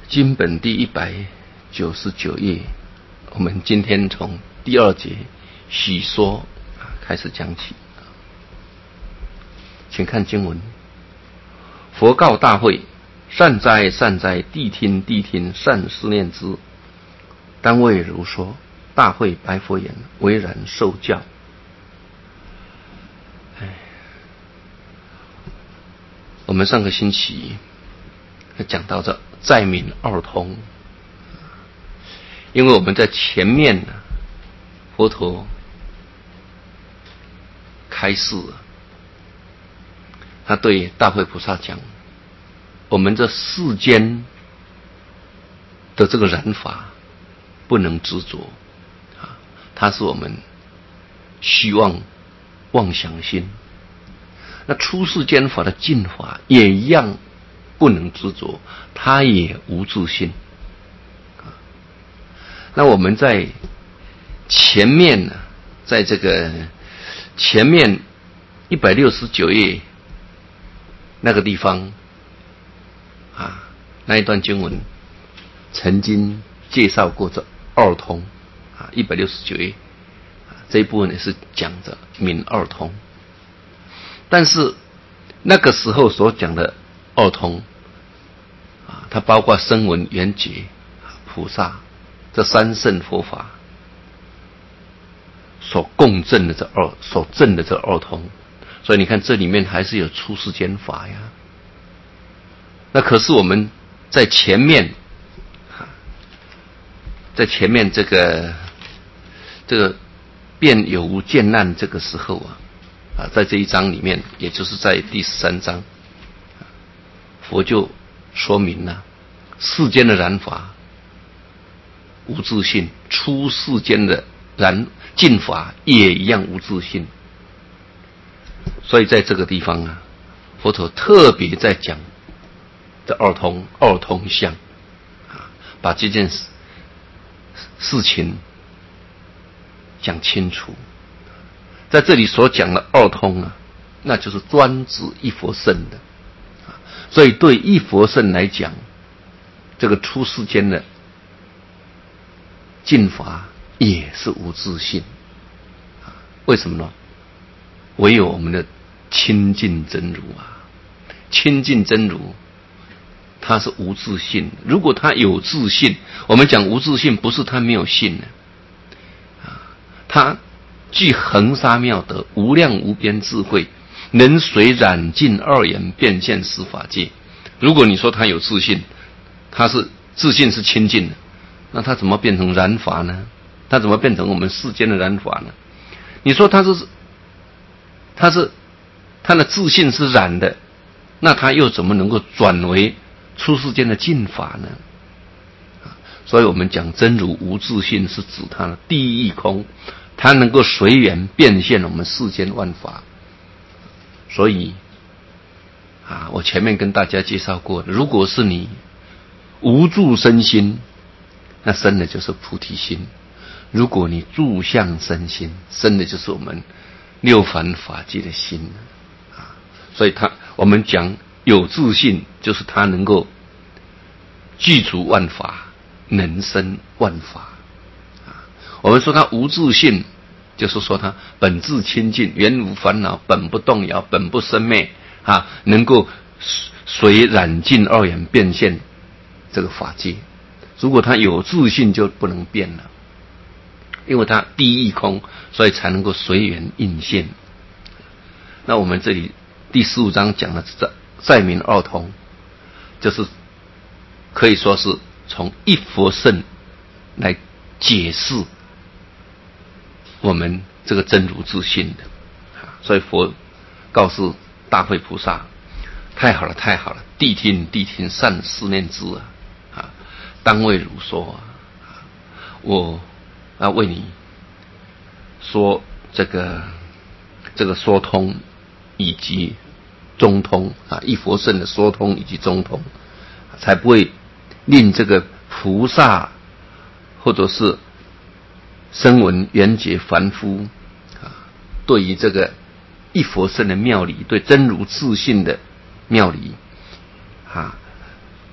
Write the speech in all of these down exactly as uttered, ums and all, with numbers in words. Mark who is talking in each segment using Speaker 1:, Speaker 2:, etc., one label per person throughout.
Speaker 1: 经本第一百九十九页，我们今天从第二节许说开始讲起。请看经文：佛告大会，善哉善哉，谛听谛听，善思念之。当谓如说。大会白佛言：唯然受教。我们上个星期讲到这在民二通，因为我们在前面呢，佛陀开示，他对大会菩萨讲：我们这世间的这个染法不能执着，它是我们虚妄妄想心。那出世间法的进法也一样不能执着，它也无自性。那我们在前面呢，在这个前面一百六十九页那个地方啊，那一段经文曾经介绍过这二通啊，一百六十九页这一部分也是讲着明二通。但是那个时候所讲的二通啊，它包括声闻缘觉菩萨这三圣佛法所共振的这二所证的这二通。所以你看这里面还是有出世间法呀。那可是我们在前面在前面这个这个辩有无见难这个时候啊啊，在这一章里面，也就是在第十三章，佛就说明了世间的染法无自性，出世间的染净法也一样无自性。所以在这个地方啊，佛陀特别在讲这二通二通相啊，把这件事事情讲清楚。在这里所讲的二通啊，那就是专指一佛乘的，所以对一佛乘来讲，这个出世间的净法也是无自性。为什么呢？唯有我们的亲近真如啊，亲近真如，它是无自性。如果它有自性，我们讲无自性，不是它没有性呢，它具恒沙妙德，无量无边智慧，能随染净二缘变现十法界。如果你说他有自性，他是自性是清净的，那他怎么变成染法呢？他怎么变成我们世间的染法呢？你说他是他是他的自性是染的，那他又怎么能够转为出世间的净法呢？所以我们讲真如无自性，是指他的第一义空，它能够随缘变现我们世间万法。所以啊，我前面跟大家介绍过的，如果是你无住身心，那生的就是菩提心；如果你住相身心，生的就是我们六凡法界的心啊。所以他我们讲有自性，就是他能够具足万法，能生万法。我们说他无自性，就是说他本自清净，原无烦恼，本不动摇，本不生灭啊，能够随染净二缘变现这个法界。如果他有自性，就不能变了，因为他第一义空，所以才能够随缘应现。那我们这里第十五章讲的在民二通，就是可以说是从一佛乘来解释我们这个真如自性的。所以佛告诉大会菩萨：太好了太好了，谛听谛听，善思念之啊！啊，当谓如说啊，我要为你说这个这个说通以及中通啊，一佛乘的说通以及中通，才不会令这个菩萨或者是声闻缘觉凡夫啊，对于这个一佛乘的妙理，对真如自性的妙理啊，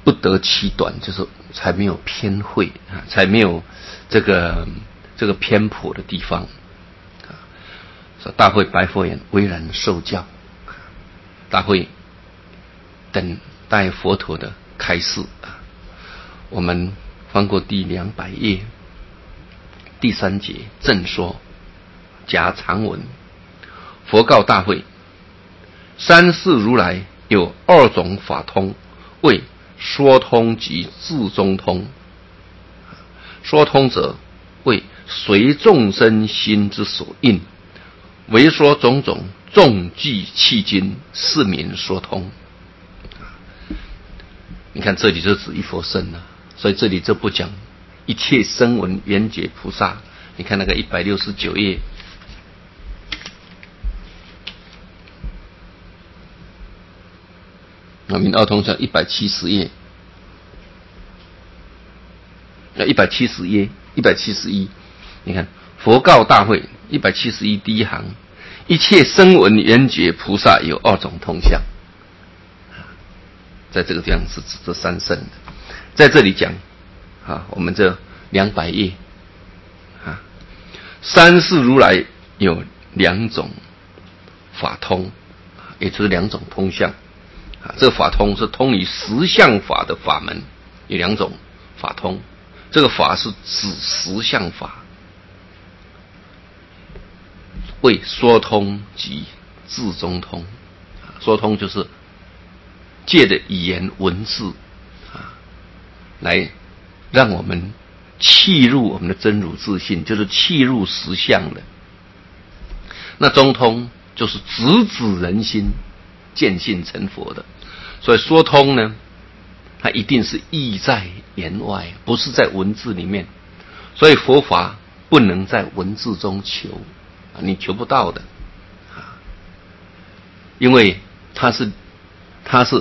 Speaker 1: 不得其短，就是才没有偏讳啊，才没有这个这个偏颇的地方啊。说大会白佛言：巍然受教。大会等待佛陀的开示啊。我们翻过第两百页，第三节正说夹长文。佛告大会：三世如来有二种法通，谓说通及智中通。说通者，为随众生心之所应，为说种种众计迄今，是名说通。你看这里就指一佛身了，所以这里就不讲一切声闻缘觉菩萨。你看那个一百六十九页，那明奥通讲一百七十页，那一百七十页，一百七十一，你看佛告大会一百七十一第一行，一切声闻缘觉菩萨有二种通相。在这个地方是指这三圣的，在这里讲啊，我们这两百页啊，三世如来有两种法通，也就是两种通相啊。这个法通是通于实相法的法门，有两种法通。这个法是指实相法，为说通及智中通。说通就是借的语言文字啊，来让我们契入我们的真如自信，就是契入实相的。那中通就是直指人心，见性成佛的。所以说通呢，它一定是意在言外，不是在文字里面。所以佛法不能在文字中求啊，你求不到的啊，因为它是它是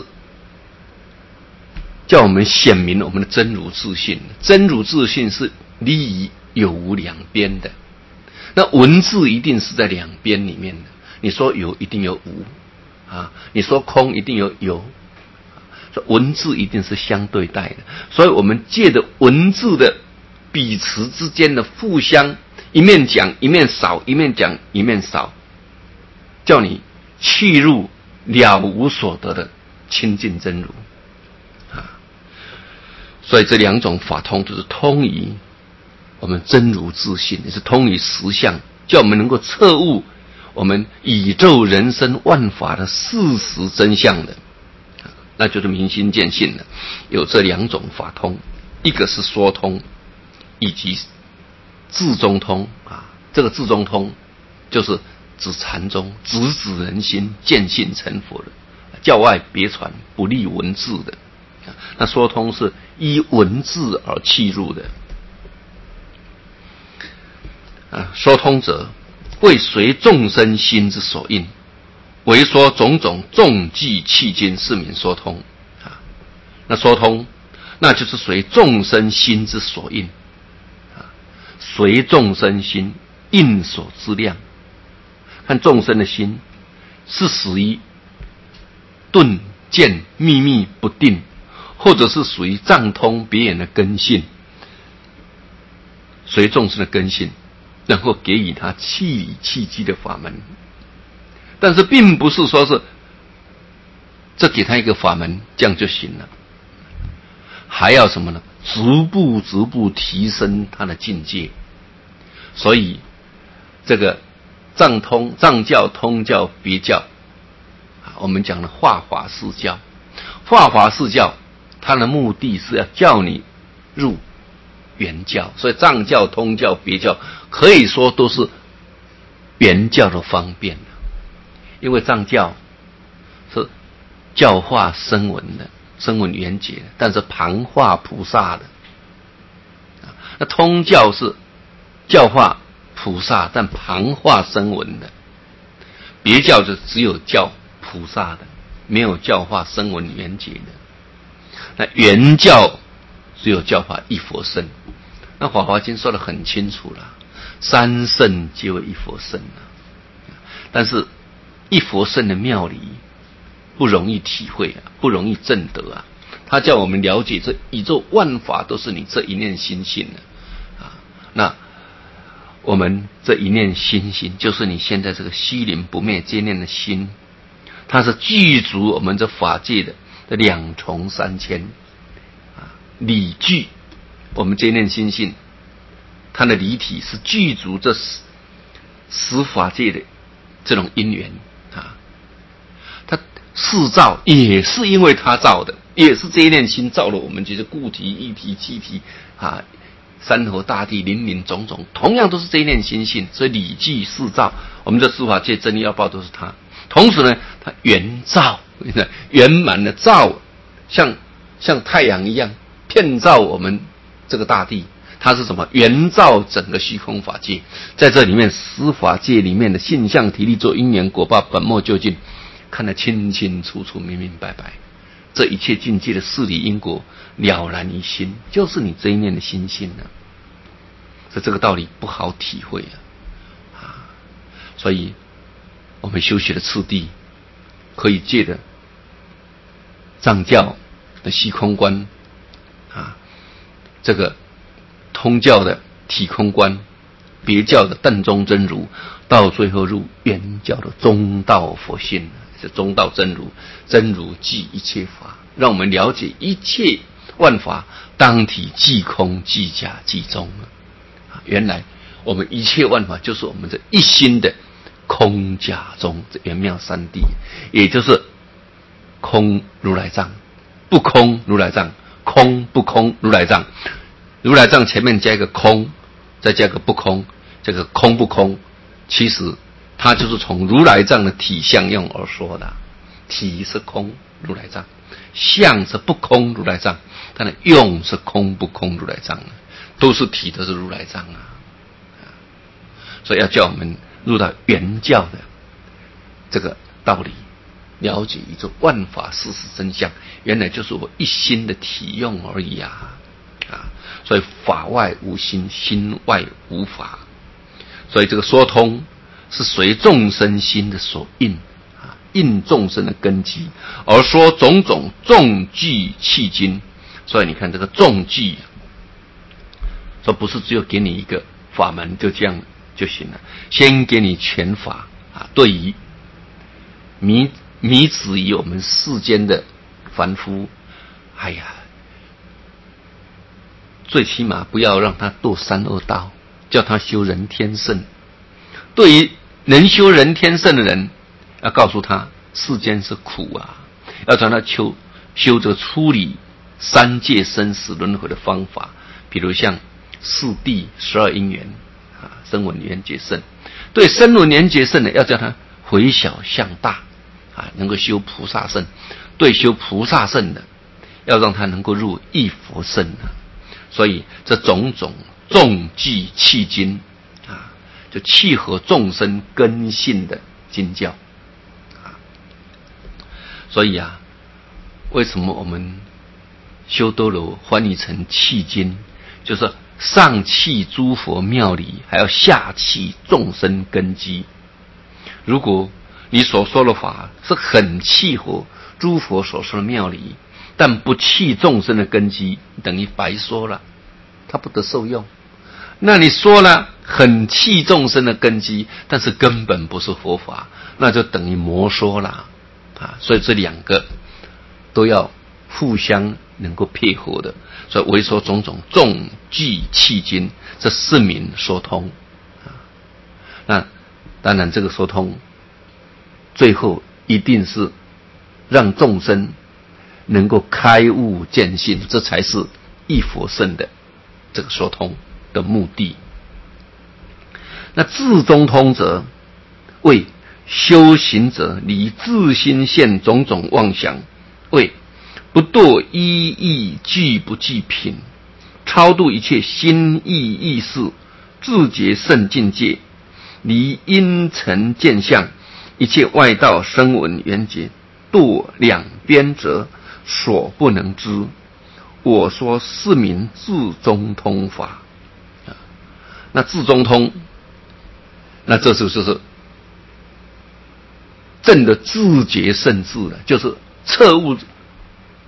Speaker 1: 叫我们显明我们的真如自信。真如自信是离于有无两边的，那文字一定是在两边里面的。你说有一定有无啊，你说空一定有有，文字一定是相对待的。所以我们借着文字的彼此之间的互相，一面讲一面少，一面讲一面少，叫你契入了无所得的清净真如啊。所以这两种法通就是通于我们真如自信，也是通于实相，叫我们能够彻悟我们宇宙人生万法的事实真相的，那就是明心见性了。有这两种法通，一个是说通，以及智中通啊。这个智中通就是指禅宗，直指人心，见性成佛的，教外别传，不立文字的。那说通是依文字而契入的啊。说通者，为随众生心之所应，为说种种众计迄今，是名说通啊。那说通，那就是随众生心之所应啊，随众生心应所之量。看众生的心是属于顿渐秘密不定，或者是属于藏通别眼的根性，随众生的根性，然后给予他契理契机的法门。但是并不是说是这给他一个法门这样就行了，还要什么呢？逐步逐步提升他的境界。所以这个藏通藏教通教别教，我们讲的化法释教，化法释教它的目的是要叫你入原教。所以藏教通教别教可以说都是原教的方便，因为藏教是教化声闻的，声闻缘觉，但是旁化菩萨的。那通教是教化菩萨，但旁化声闻的。别教就只有教菩萨的，没有教化声闻缘觉的。那原教只有教化一佛乘。那法华经说得很清楚了，三圣皆为一佛乘啊。但是一佛乘的妙理不容易体会啊，不容易证得啊。 他叫我们了解这宇宙万法都是你这一念心性的啊。那我们这一念心性，就是你现在这个虚灵不灭接念的心，它是具足我们这法界的的两重三千啊，理具我们接念心性，它的离体是具足这十十法界的这种因缘啊。它四造也是因为它造的，也是这一念心造了我们这些固体、液体、气体啊。山河大地林林种种，同样都是这一念心性，所以理具四造，我们这十法界真理要报都是它。同时呢，它圆照，圆满的照，像像太阳一样遍照我们这个大地。它是什么？圆照整个虚空法界，在这里面十法界里面的性相体力作因缘果报本末究竟，看得清清楚楚、明明白白。这一切境界的事理因果了然于心，就是你这一念的心性呢。所以这个道理不好体会啊，啊，所以我们修学的次第，可以借着藏教的虚空观啊，这个通教的体空观，别教的淡中真如，到最后入圆教的中道佛性，是中道真如，真如即一切法，让我们了解一切万法当体即空即假即中啊！原来我们一切万法就是我们这一心的空假中这圆妙三谛，也就是空如来藏，不空如来藏，空不空如来藏。如来藏前面加一个空，再加个不空，这个空不空，其实它就是从如来藏的体相用而说的。体是空如来藏，相是不空如来藏，它的用是空不空如来藏，都是体，都是如来藏啊。所以要叫我们入到圆教的这个道理，了解宇宙万法事实真相，原来就是我一心的体用而已啊！啊，所以法外无心，心外无法。所以这个说通是随众生心的所应啊，应众生的根基，而说种种众具契经。所以你看这个众具，说不是只有给你一个法门就这样就行了，先给你全法啊。对于迷迷止于我们世间的凡夫，哎呀，最起码不要让他堕三恶道，叫他修人天圣。对于能修人天圣的人，要告诉他世间是苦啊，要让他修修这个处理三界生死轮回的方法，比如像四谛十二因缘啊，声闻缘觉圣。对声闻缘觉圣的，要叫他回小向大啊，能够修菩萨圣。对修菩萨圣的，要让他能够入一佛圣啊。所以这种种众具契经啊，就契合众生根性的经教啊。所以啊，为什么我们修多罗翻译成契经，就是上契诸佛妙理，还要下契众生根基。如果你所说的法是很契合诸佛所说的妙理，但不契众生的根基，等于白说了，他不得受用。那你说了很契众生的根基，但是根本不是佛法，那就等于魔说了啊！所以这两个都要互相能够配合的。所以为说种种众具契经，这是名说通啊。那当然这个说通，最后一定是让众生能够开悟见性，这才是一佛圣的这个说通的目的。那至中通则为修行者离自心现种种妄想，为不堕一意具不具品，超度一切心意意识，自觉圣境界，离因尘见相，一切外道声闻缘觉，堕两边者所不能知。我说是名至中通法。那至中通，那这就是证的自觉圣智了，就是彻悟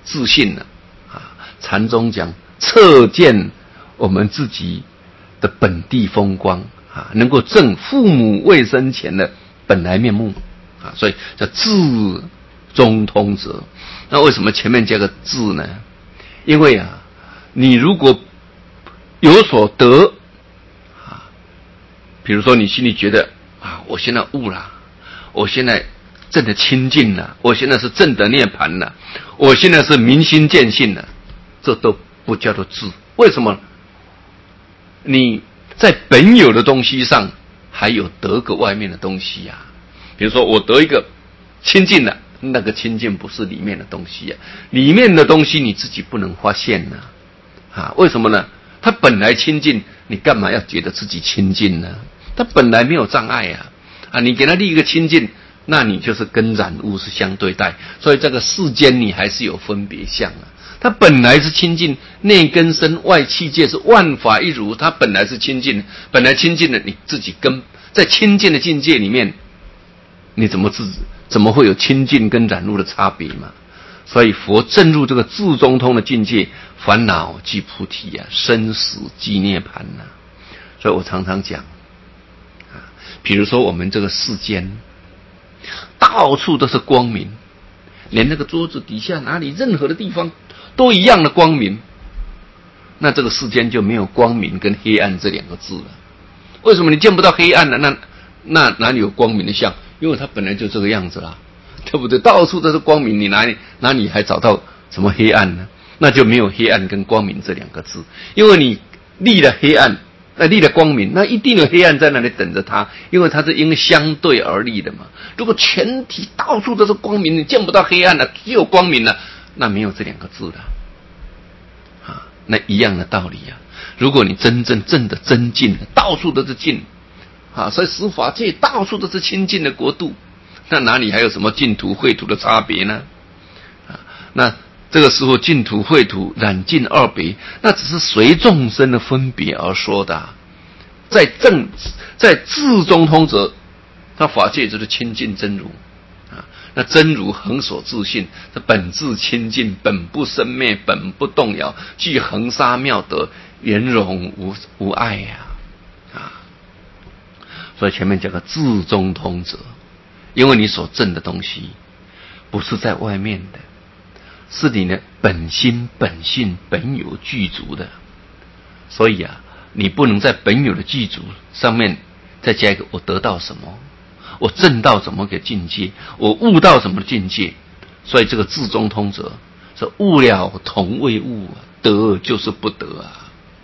Speaker 1: 自信了啊。禅宗讲彻见我们自己的本地风光啊，能够正父母未生前的本来面目啊，所以叫智中通则。那为什么前面加个智呢？因为啊，你如果有所得啊，比如说你心里觉得啊，我现在悟了，我现在证得清净了，我现在是证得涅槃了，我现在是明心见性了，这都不叫做智。为什么？你在本有的东西上还有得个外面的东西呀、啊？比如说我得一个清净了，那个清净不是里面的东西呀、啊，里面的东西你自己不能发现呢、啊，啊，为什么呢？它本来清净，你干嘛要觉得自己清净呢？它本来没有障碍呀、啊，啊，你给它立一个清净，那你就是跟染物是相对待，所以这个世间你还是有分别相啊。它本来是清净，内根身外器界是万法一如，它本来是清净，本来清净的，你自己跟在清净的境界里面，你怎么自怎么会有清净跟染物的差别嘛？所以佛证入这个智中通的境界，烦恼即菩提啊，生死即涅槃啊。所以我常常讲啊，比如说我们这个世间，到处都是光明，连那个桌子底下哪里任何的地方都一样的光明，那这个世间就没有光明跟黑暗这两个字了。为什么你见不到黑暗呢？那那哪里有光明的相？因为它本来就这个样子啦，对不对？到处都是光明，你哪里哪里还找到什么黑暗呢？那就没有黑暗跟光明这两个字。因为你立了黑暗，那立了光明，那一定有黑暗在那里等着它，因为它是因为相对而立的嘛。如果全体到处都是光明，你见不到黑暗了，只有光明了，那没有这两个字了啊。那一样的道理啊。如果你真正正的真净，到处都是净啊，所以十法界到处都是清净的国度，那哪里还有什么净土秽土的差别呢？啊，那这个时候净土秽土染净二别，那只是随众生的分别而说的、啊。在正在智中通则，它法界就是清净真如啊。那真如恒所自性，这本自清净，本不生灭，本不动摇，具恒沙妙德，圆融无无碍呀、啊，啊。所以前面讲个智中通则，因为你所证的东西不是在外面的，是你的本心本性本有具足的，所以啊，你不能在本有的具足上面再加一个我得到什么，我证到什么个境界，我悟到什么境界。所以这个智中通则是悟了同未悟啊，得就是不得啊。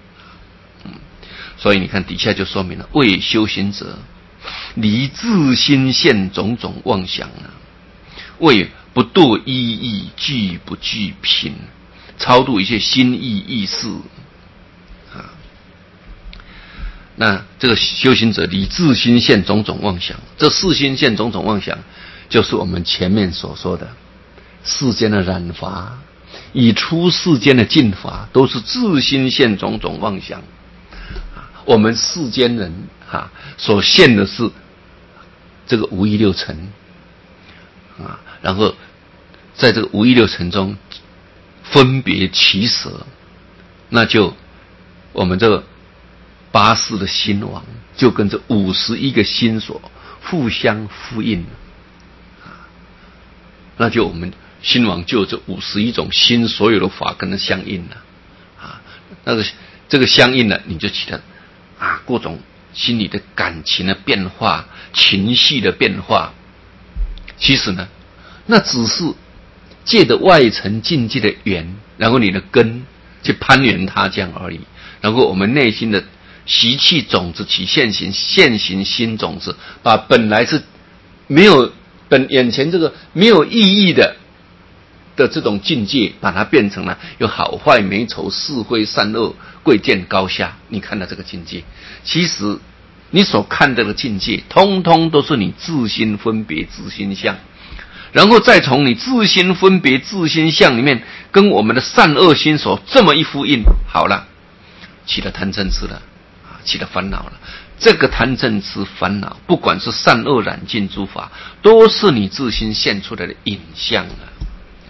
Speaker 1: 所以你看底下就说明了，为修行者离自心现种种妄想啊，为不堕一意具不具品，超度一切心意意识啊。那这个修行者离自心现种种妄想，这四心现种种妄想，就是我们前面所说的世间的染法，以出世间的净法，都是自心现种种妄想。我们世间人哈、啊、所现的是这个五欲六尘啊，然后在这个五欲六尘中分别取舍，那就我们这个八世的心王就跟这五十一个心所互相呼应啊，那就我们心王就这五十一种心所有的法跟它相应了啊，那个这个相应了，你就起了啊，各种心理的感情的变化，情绪的变化，其实呢，那只是借着外层境界的缘，然后你的根去攀缘它这样而已。然后我们内心的习气种子起现行，现行心种子，把本来是没有本眼前这个没有意义的的这种境界，把它变成了有好坏美丑是非善恶贵贱高下。你看到这个境界，其实你所看到的境界通通都是你自心分别自心相，然后再从你自心分别自心相里面跟我们的善恶心所这么一呼应，好了，起了贪嗔痴了啊，起了烦恼了。这个贪嗔痴烦恼，不管是善恶染尽诸法，都是你自心现出来的影像了。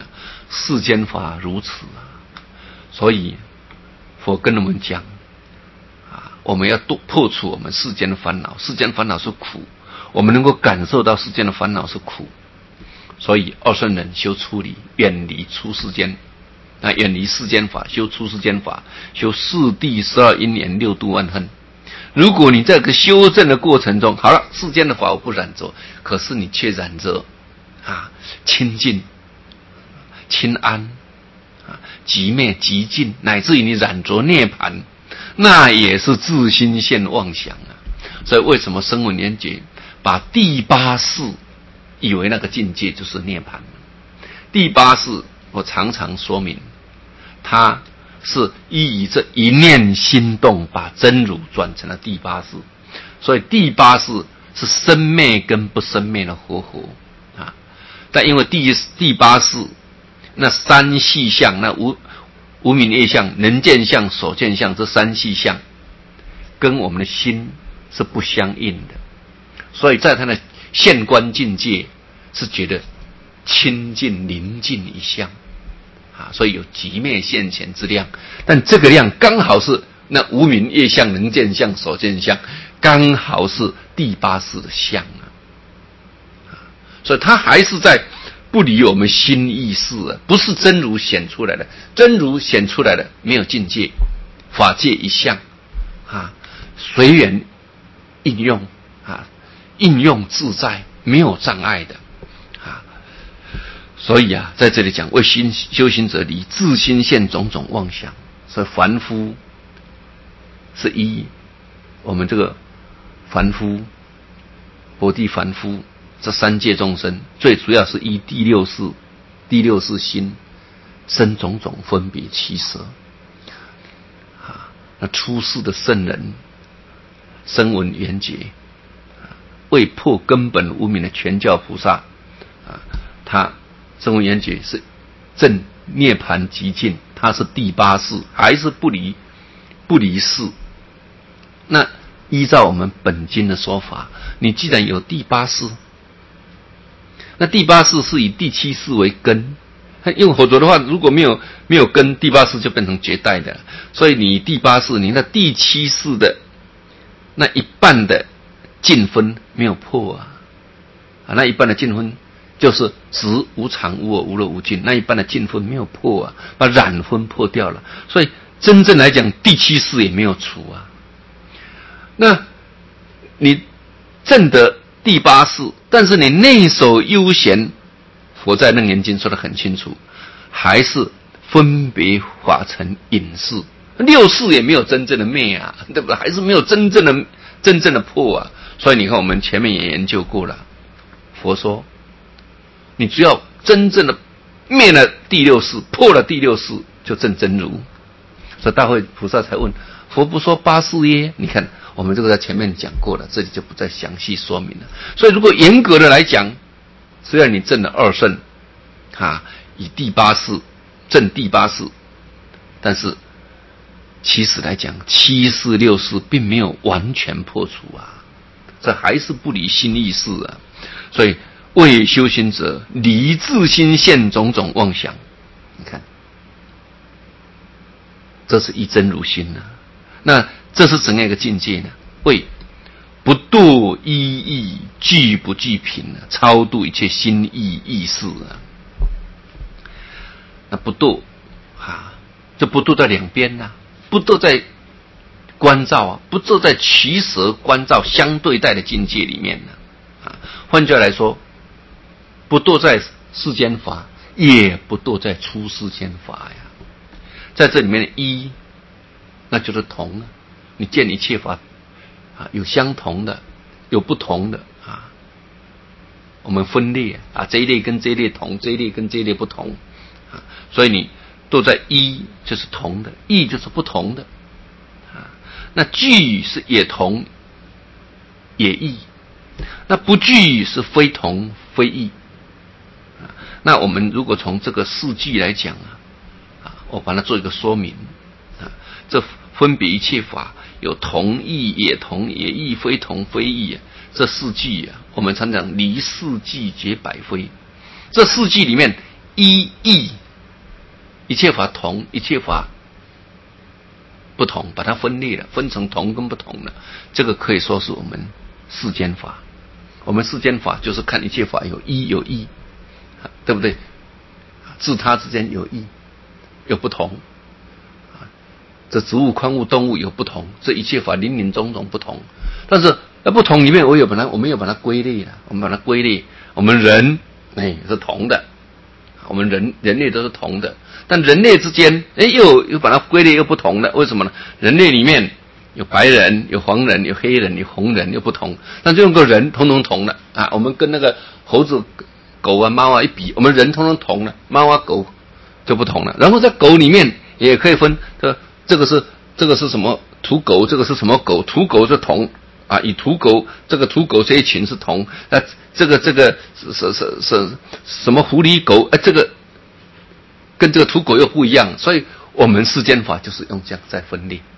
Speaker 1: 世间法如此啊。所以佛跟我们讲啊，我们要多破除我们世间的烦恼，世间烦恼是苦，我们能够感受到世间的烦恼是苦，所以二圣人修出离，远离出世间，那远离世间法，修出世间法，修四谛十二因缘六度万恨。如果你在这个修正的过程中，好了，世间的法我不染着，可是你却染着啊清净、清安啊、极灭、极尽，乃至于你染着涅槃，那也是自心现妄想啊。所以为什么声闻缘觉把第八识以为那个境界就是涅槃？第八识我常常说明，它是依以这一念心动，把真如转成了第八识。所以第八识是生灭跟不生灭的活活啊。但因为第第八识那三细相，那无无明业相、能见相、所见相，这三细相跟我们的心是不相应的，所以在他的现观境界是觉得清净宁静一相啊，所以有极灭现前之量，但这个量刚好是那无明业相、能见相、所见相，刚好是第八识的相啊，所以他还是在不离我们心意识啊，不是真如显出来的，真如显出来的没有境界，法界一相啊，随缘应用啊，应用自在，没有障碍的啊。所以啊，在这里讲为心修行者离自心现种种妄想，所以凡夫是依我们这个凡夫、薄地凡夫这三界众生，最主要是依第六识、第六识心生种种分别七舍啊。那出世的圣人声闻缘觉，为破根本无明的全教菩萨啊，他声闻缘觉是正涅槃极尽，他是第八识，还是不离不离识。那依照我们本经的说法，你既然有第八识，那第八识是以第七识为根，因为否则的话，如果没有没有根，第八识就变成绝代的。所以你第八识，你那第七识的那一半的净分没有破啊，啊，那一半的净分就是执无常、无我、无乐、无尽，那一半的净分没有破啊，把染分破掉了。所以真正来讲，第七识也没有除啊。那你证得第八识，但是你内守悠闲，佛在楞严经说得很清楚，还是分别法成隐士，六识也没有真正的灭啊，对不对？还是没有真正的真正的破啊。所以你看，我们前面也研究过了，佛说，你只要真正的灭了第六识，破了第六识，就证真如。所以大慧菩萨才问，佛不说八识耶？你看。我们这个在前面讲过了，这里就不再详细说明了。所以如果严格的来讲，虽然你证了二圣啊，以第八识证第八识，但是其实来讲，七识六识并没有完全破除啊，这还是不离心意识啊。所以为修行者离自心现种种妄想，你看，这是一真如心啊。那这是怎样一个境界呢？为不堕一意，具不具品啊，超度一切心意意识啊。那不堕啊，就不堕在两边呐、啊，不堕在观照啊，不堕在取舍观照相对待的境界里面呢、啊。啊，换句话来说，不堕在世间法，也不堕在出世间法呀。在这里面的一，那就是同啊。你见一切法啊，有相同的，有不同的啊。我们分裂啊，这一类跟这一类同，这一类跟这一类不同啊。所以你都在一就是同的，异就是不同的啊。那具是也同也异，那不具是非同非异啊。那我们如果从这个四句来讲啊，啊，我把它做一个说明啊，这分别一切法。有同义也同也异，非同非异啊，这四句啊，我们常讲离四句皆百非。这四句里面，一异一切法同，一切法不同，把它分裂了，分成同跟不同了，这个可以说是我们世间法。我们世间法就是看一切法有一有异，对不对？自他之间有异有不同，这植物、矿物、动物有不同，这一切法林林总总不同。但是在不同里面，我有把它，我们有把它归类了，我们把它归类。我们人哎是同的，我们人人类都是同的，但人类之间哎又又把它归类又不同的，为什么呢？人类里面有白人、有黄人、有黑人、有红人，又不同，但这个人通通同的啊。我们跟那个猴子、狗啊、猫啊一比，我们人通通同了，猫啊、狗就不同了。然后在狗里面也可以分，这这个是这个是什么土狗，这个是什么狗？土狗是同啊，以土狗这个土狗这一群是同，那这个这个是是是是什么狐狸狗？哎，这个跟这个土狗又不一样，所以我们世间法就是用这样在分裂。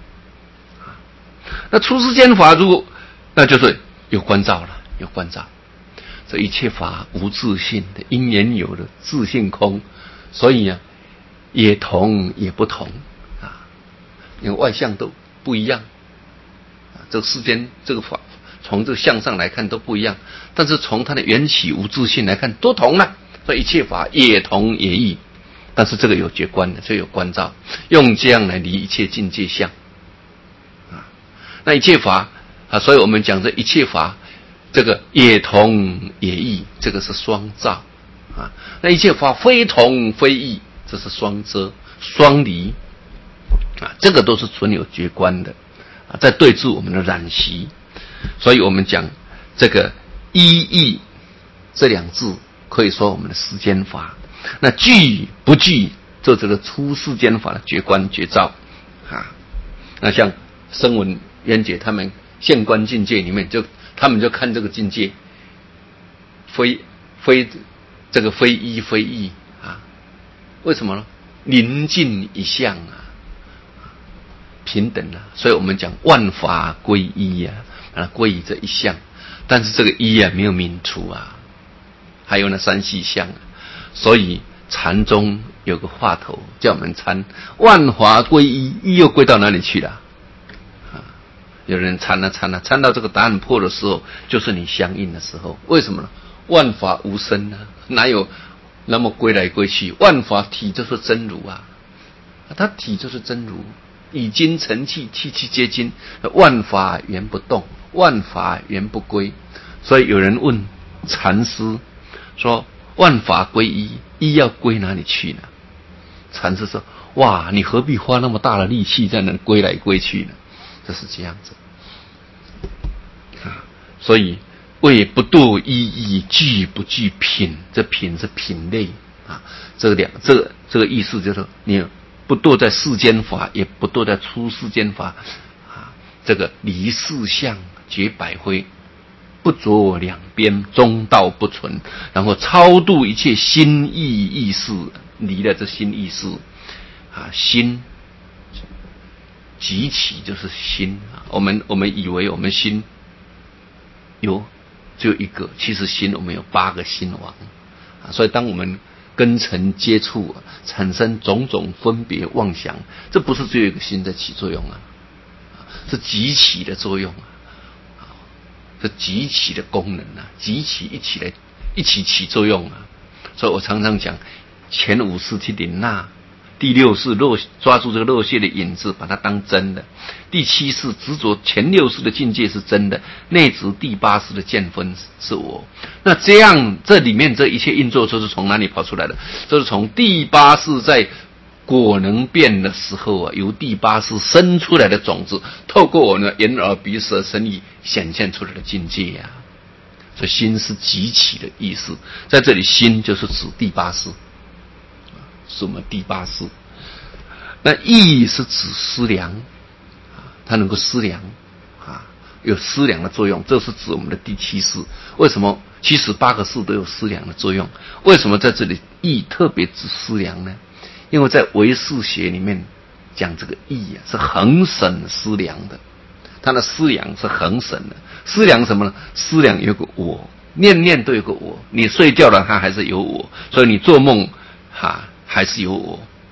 Speaker 1: 那出世间法如果那就是有关照了，有关照。这一切法无自性的，因缘有的自性空，所以啊，也同也不同啊，因为外相都不一样啊。这个世间这个法从这个相上来看都不一样，但是从它的缘起无自性来看都同了。所以一切法也同也异，但是这个有觉观的，所以有关照，用这样来离一切境界相。那一切法啊，所以我们讲这一切法，这个也同也异，这个是双照啊。那一切法非同非异，这是双遮双离啊，这个都是纯有觉观的啊，在对治我们的染习。所以我们讲这个一异这两字，可以说我们的世间法。那具不具，就这个出世间法的觉观觉照啊。那像声闻缘觉他们现观境界里面，就他们就看这个境界，非非这个非一非异啊？为什么呢？临近一相啊，平等啊。所以我们讲万法归一啊，把它归于这一相。但是这个一啊没有泯除啊，还有那三细相啊。所以禅宗有个话头叫我们参万法归一，一又归到哪里去了？有人参啊参啊，参到这个答案破的时候，就是你相应的时候。为什么呢？万法无生啊，哪有那么归来归去？万法体就是真如啊，它体就是真如，以精成气，气气皆精，万法原不动，万法原不归。所以有人问禅师说：万法归一，一要归哪里去呢？禅师说：哇，你何必花那么大的力气在那归来归去呢？就是这样子啊。所以为不堕一义，具不具品，这品是品类啊。这个两这个这个意思就是你不堕在世间法，也不堕在出世间法啊。这个离世相，绝百灰，不着两边，中道不存，然后超度一切心意意识，离了这心意识啊，心集起就是心啊。我们我们以为我们心有只有一个，其实心我们有八个心王啊。所以当我们跟尘接触、啊，产生种种分别妄想，这不是只有一个心在起作用啊，是集起的作用啊，是集起的功能啊，集起一起来一起起作用啊。所以我常常讲，前五世去领纳，第六世肉抓住这个肉血的影子，把它当真的；第七世执着前六世的境界是真的，内执第八世的见分是我。那这样，这里面这一切运作都是从哪里跑出来的？都是从第八世在果能变的时候啊，由第八世生出来的种子，透过我们的眼耳鼻舌身意显现出来的境界啊。所以心是集起的意思，在这里心就是指第八世。是我们第八世。那意是指思量啊，它能够思量啊，有思量的作用，这是指我们的第七世。为什么七十八个世都有思量的作用？为什么在这里意特别指思量呢？因为在唯识学里面讲这个意啊，是恒审思量的，它的思量是恒审的。思量什么呢？思量有个我，念念都有个我，你睡觉了它还是有我，所以你做梦哈、啊还是有我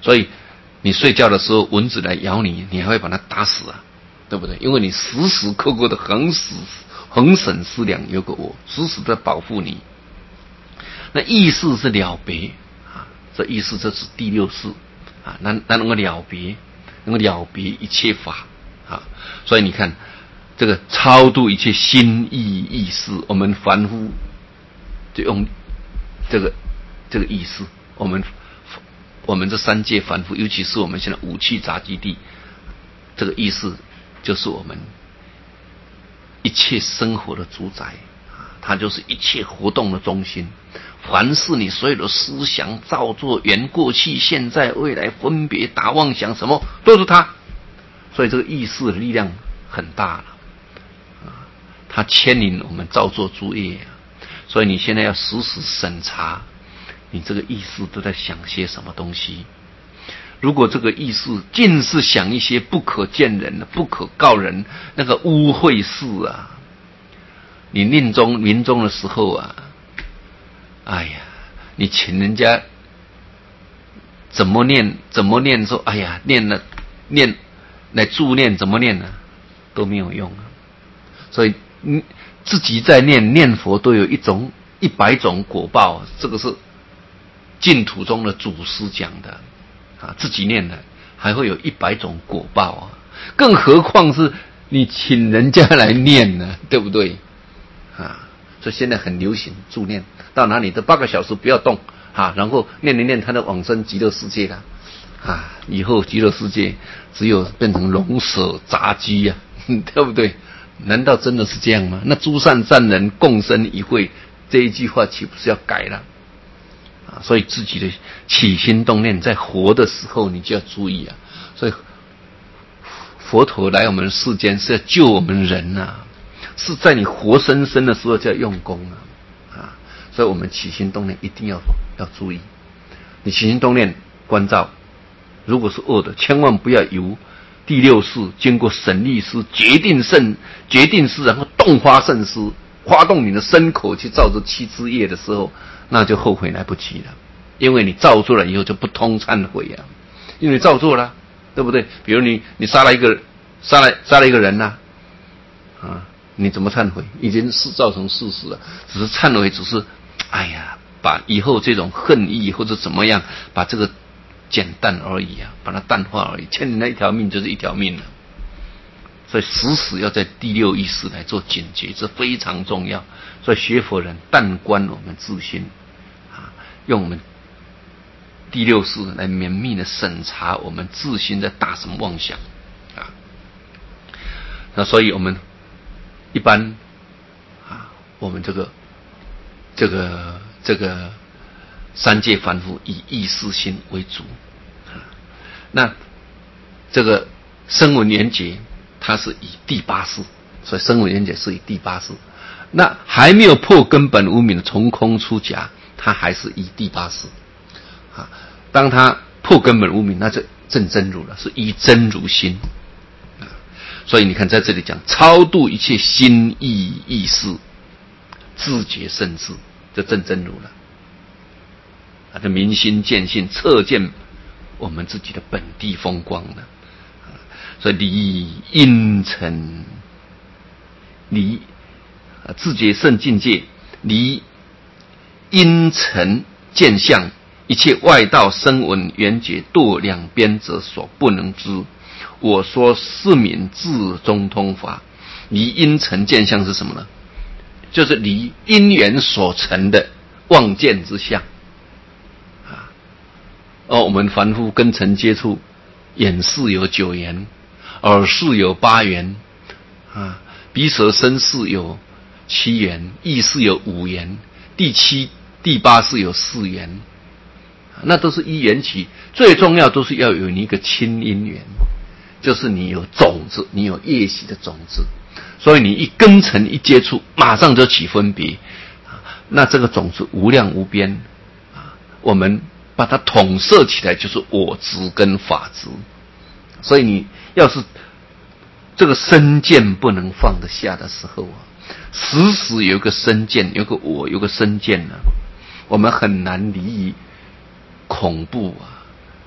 Speaker 1: 所以你睡觉的时候，蚊子来咬你，你还会把它打死啊，对不对？因为你时时刻刻的恒思恒审思量，有个我时时的保护你。那意识是了别啊，这意识这是第六识啊，那那能够了别，能够了别一切法啊。所以你看，这个超度一切心意意识，我们凡夫就用这个这个意识，我们我们这三界凡夫，尤其是我们现在五趣杂居地，这个意识就是我们一切生活的主宰啊，它就是一切活动的中心。凡是你所有的思想造作、缘过去、现在、未来、分别、打妄想，什么都是它。所以这个意识的力量很大了啊，它牵引我们造作诸业啊。所以你现在要时时审查，你这个意识都在想些什么东西。如果这个意识尽是想一些不可见人的、不可告人那个污秽事啊，你临终临终的时候啊，哎呀，你请人家怎么念怎么念说，哎呀，念了念来助念怎么念呢、啊，都没有用啊。所以你自己在念念佛都有一种一百种果报，这个是净土中的祖师讲的啊，自己念的还会有一百种果报啊，更何况是你请人家来念呢，对不对啊？所以现在很流行助念，到哪里都八个小时不要动啊，然后念一念他的往生极乐世界了啊，以后极乐世界只有变成龙蛇杂居呀、啊，对不对？难道真的是这样吗？那诸善善人共生一会这一句话岂不是要改了啊？所以自己的起心动念在活的时候你就要注意啊。所以佛陀来我们世间是要救我们人啊，是在你活生生的时候就要用功啊啊！所以我们起心动念一定要要注意，你起心动念关照，如果是恶的，千万不要由第六识经过审力师决定胜决定师，然后动发胜思，发动你的身口去造这七支业的时候，那就后悔来不及了，因为你造作了以后就不通忏悔啊，因为你造作了，对不对？比如你你杀了一个杀了杀了一个人呐、啊，啊，你怎么忏悔？已经是造成事实了，只是忏悔，只是哎呀，把以后这种恨意或者怎么样，把这个简单而已啊，把它淡化而已。欠人家一条命就是一条命了，所以时时要在第六意识来做警觉，这非常重要。所以学佛人但观我们自心啊，用我们第六识来绵密的审查我们自心在打什么妄想啊。那所以我们一般啊，我们这个这个这个三界凡夫以意识心为主啊。那这个声闻缘觉它是以第八识，所以声闻缘觉是以第八识。那还没有破根本无明的从空出假，它还是以第八识啊。当他破根本无明，那就正真如了，是以真如心啊。所以你看在这里讲超度一切心意意识，自觉圣智，就正真如了啊。这明心见性，彻见我们自己的本地风光了。所以离阴沉，离自觉圣境界，离阴沉见相，一切外道声闻缘觉堕两边者所不能知。我说是名智中通法。离阴沉见相是什么呢？就是离因缘所成的妄见之相啊。哦，我们凡夫跟尘接触，眼识有九缘，耳识有八缘啊，鼻舌身识有七缘，意识有五缘，第七第八识有四缘，那都是依缘起。最重要都是要有你一个亲因缘，就是你有种子，你有业习的种子，所以你一根尘一接触，马上就起分别，那这个种子无量无边啊，我们把它统摄起来就是我执跟法执。所以你要是这个身见不能放得下的时候啊，时时有个身见，有个我，有个身见呢、啊，我们很难离恐怖啊，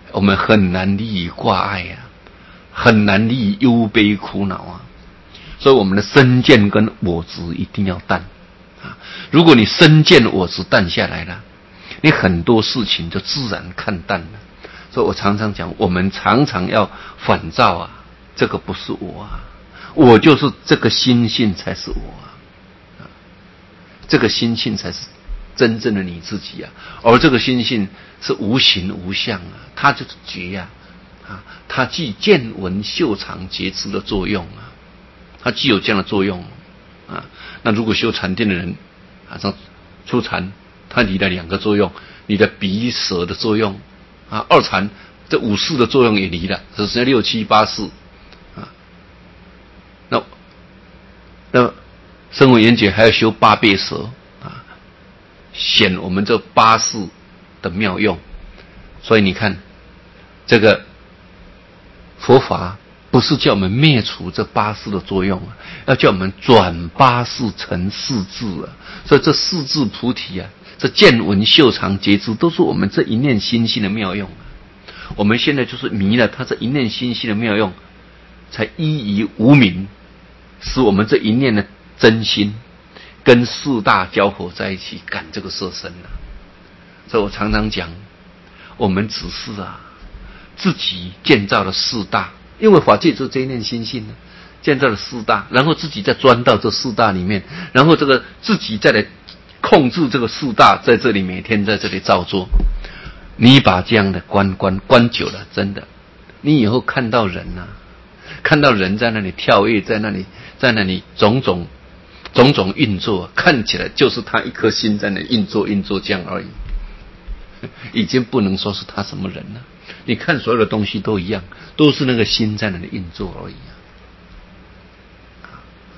Speaker 1: 我们很难离于挂碍啊，很难离于忧悲苦恼啊。所以我们的身见跟我执一定要淡啊！如果你身见我执淡下来了，你很多事情就自然看淡了。所以我常常讲，我们常常要反照啊，这个不是我啊，我就是这个心性才是我啊，这个心性才是真正的你自己啊，而这个心性是无形无相啊，它就是觉啊，啊，它具见闻嗅尝觉知的作用啊。它既有这样的作用啊，那如果修禅定的人啊，像初禅，它离了两个作用，离了鼻舌的作用啊，二禅这五识的作用也离了，只剩下六七八识啊。那那声闻缘觉还要修八倍舌啊，显我们这八识的妙用。所以你看，这个佛法不是叫我们灭除这八识的作用啊，要叫我们转八识成四智啊。所以这四智菩提啊，这见闻嗅尝觉知，都是我们这一念心性的妙用啊。我们现在就是迷了他这一念心性的妙用，才依于无明，使我们这一念的真心跟四大交合在一起，感这个色身啊。所以我常常讲，我们只是啊自己建造了四大。因为法界就是这一念心性呢，建造了四大，然后自己再钻到这四大里面，然后这个自己再来控制这个四大，在这里每天在这里造作。你把这样的关关关久了，真的，你以后看到人啊，看到人在那里跳跃，在那里在那里种种种种运作，看起来就是他一颗心在那里运作运作这样而已，已经不能说是他什么人了。你看所有的东西都一样，都是那个心在那里运作而已啊。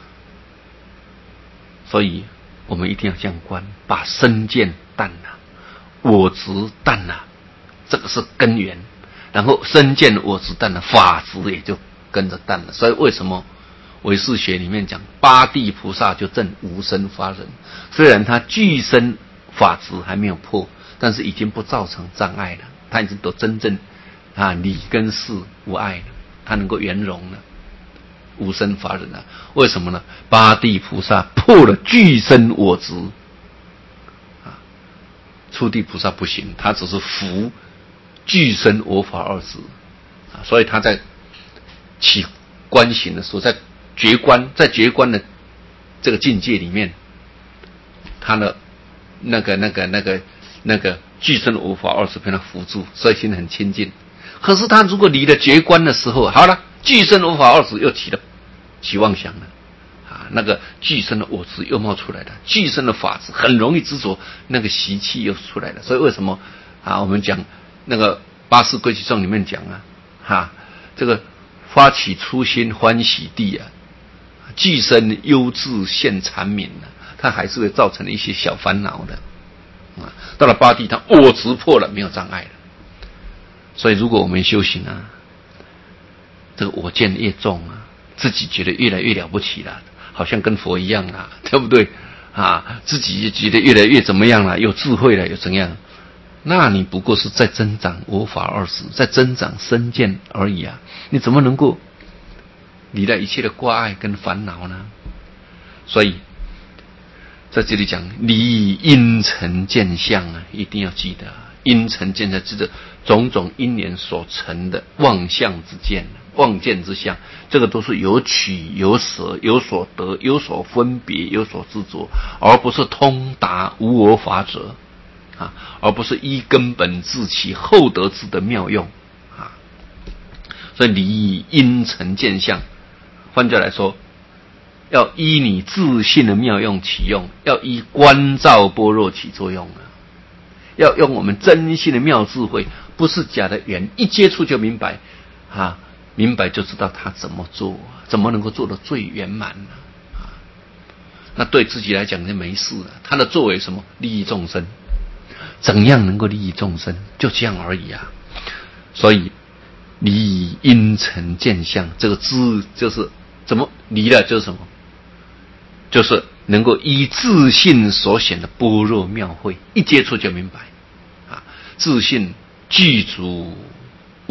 Speaker 1: 所以我们一定要这样观，把身见淡了，我执淡了，这个是根源。然后身见我执淡了，法执也就跟着淡了。所以为什么唯识学里面讲八地菩萨就证无生法忍？虽然他具身法执还没有破，但是已经不造成障碍了，他已经都真正啊理跟事无碍了，他能够圆融了，无生法忍了。为什么呢？八地菩萨破了具身我执啊，初地菩萨不行，他只是服具身我法二执啊，所以他在起观行的时候，在觉观，在觉观的这个境界里面，他的那个那个那个那个具身我法二执被他扶住，所以心很清净。可是他如果离了觉观的时候，好了，具身我法二执又起了起妄想了啊，那个具身的我执又冒出来了，具身的法执很容易执着，那个习气又出来了。所以为什么啊？我们讲那个八识归其众里面讲啊，哈、啊，这个发起初心欢喜地啊，具身忧志现缠绵啊，它还是会造成一些小烦恼的啊。到了八地，它我执破了，没有障碍了。所以如果我们修行啊，这个我见越重啊，自己觉得越来越了不起了，好像跟佛一样啊，对不对啊？自己觉得越来越怎么样了，有智慧了，有怎样？那你不过是在增长我法二识，在增长身见而已啊！你怎么能够离了一切的挂碍跟烦恼呢？所以在这里讲离因尘见相啊，一定要记得，因尘见相指的种种因缘所成的妄相之见、妄见之相，这个都是有取有舍、有所得、有所分别、有所执着，而不是通达无我法者啊，而不是依根本自起后得智的妙用啊。所以离因尘见相，换句来说，要依你自信的妙用起用，要依观照般若起作用啊。要用我们真心的妙智慧，不是假的缘，一接触就明白啊，明白就知道他怎么做，怎么能够做得最圆满呢？啊，那对自己来讲就没事了。他的作为什么？利益众生，怎样能够利益众生？就这样而已啊。所以离因尘见相，这个知就是怎么离了，就是什么？就是能够依自信所显的般若妙慧，一接触就明白啊！自信具足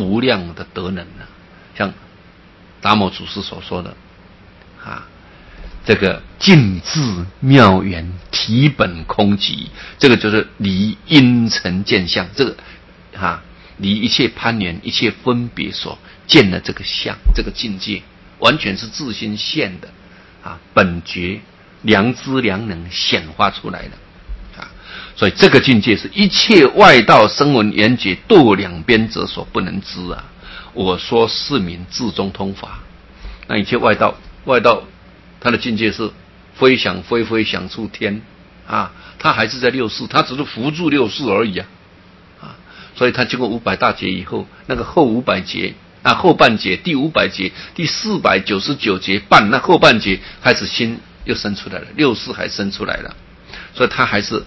Speaker 1: 无量的德能啊，像达摩祖师所说的啊，这个尽智妙圆，体本空寂，这个就是离因尘见相，这个啊离一切攀缘、一切分别所见的这个相，这个境界，完全是自心现的啊，本觉良知良能显化出来的啊，所以这个境界是一切外道声闻缘觉堕两边者所不能知啊。我说是名至中通法，那一切外道，外道他的境界是飞翔飞飞翔出天啊，他还是在六世，他只是扶住六世而已啊啊，所以他经过五百大劫以后，那个后五百劫啊，后半劫，第五百劫，第四百九十九劫半，那后半劫开始心又生出来了，六世还生出来了，所以他还是